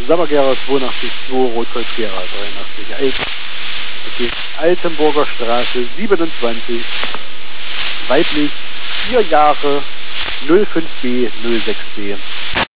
Sammergera 82, Rotkreuz-Gera 83. Okay. Altenburger Straße 27, weiblich, 4 Jahre, 05B, 06B.